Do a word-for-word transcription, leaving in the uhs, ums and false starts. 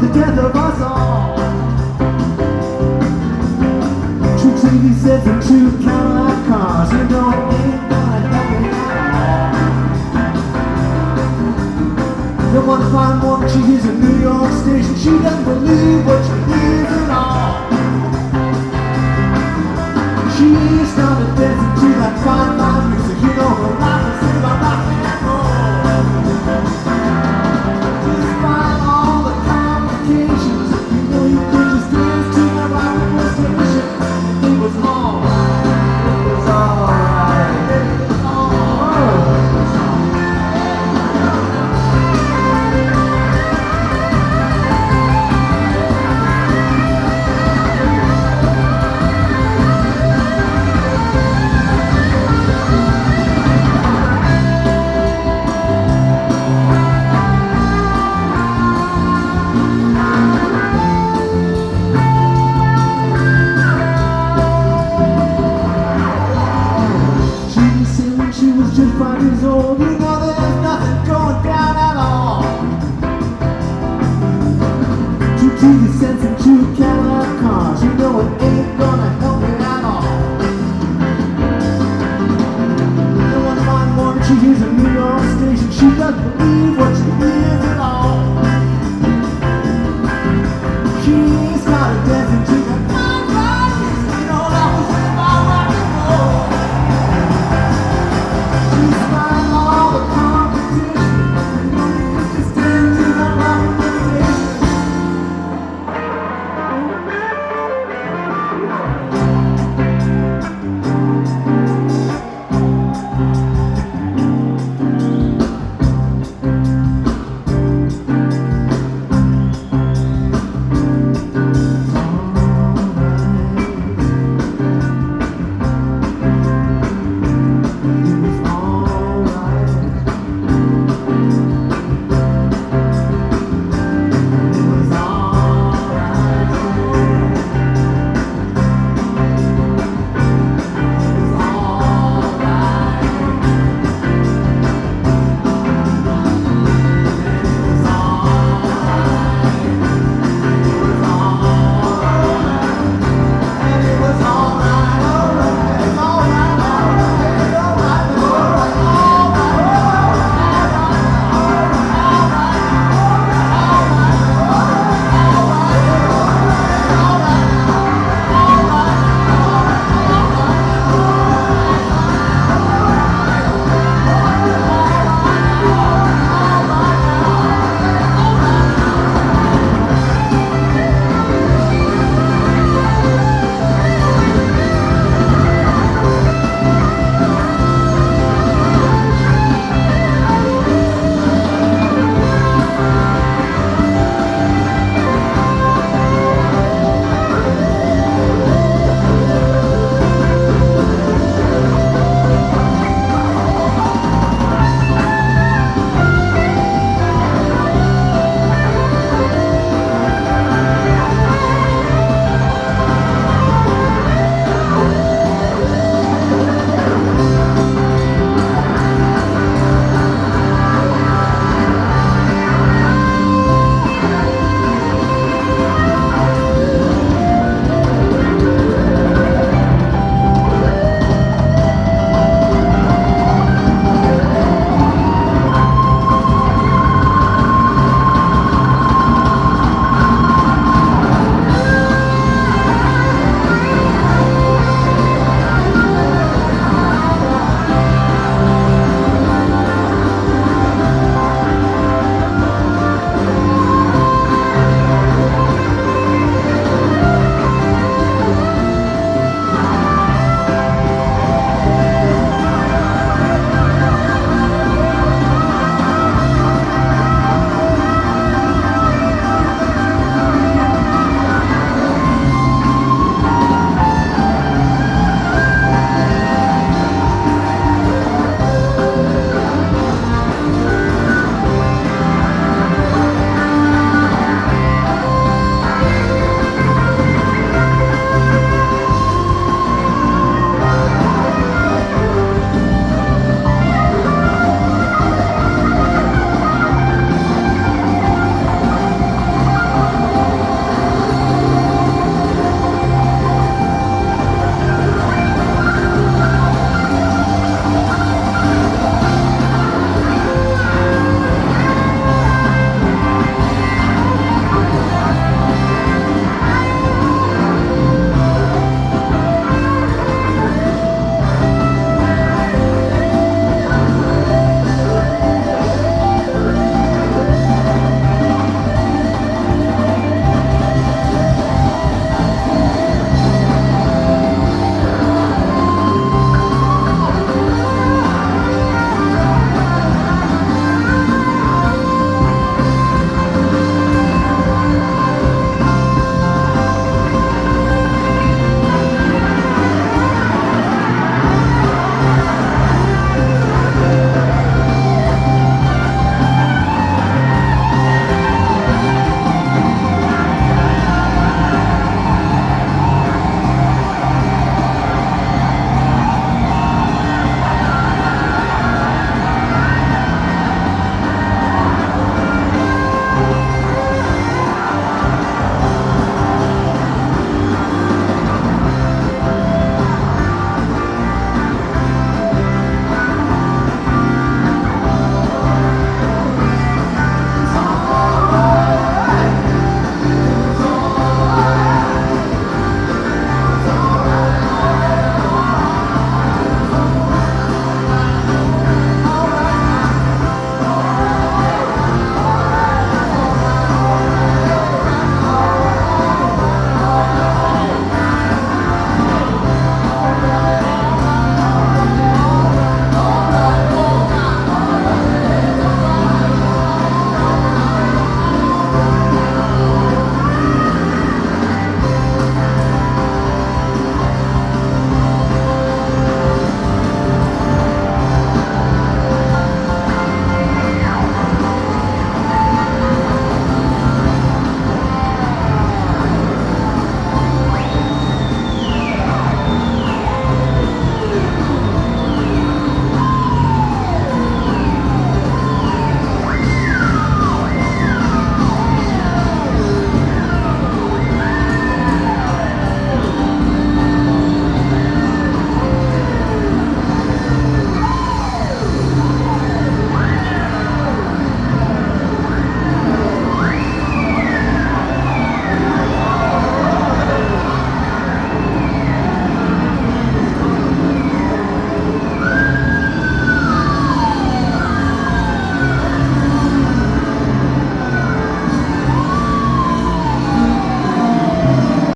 the death of us all. True T V sets and true Cadillac cars, you know it ain't gonna help me at all. The one fine woman, she hears a New York station, she doesn't believe what she hears at all. She started dancing to that fine, fine music, you know her life is in my rock and roll. Despite all the complications, you know you could just dance to that rock and roll station. It was alright, it was alright, it was alright. She was just five years old, you know there's nothing going down at all. Two T V sets and two Cadillac cars, you know it ain't gonna help me at all. And one fine morning she hears a New York station, she doesn't believe what she hears at all. She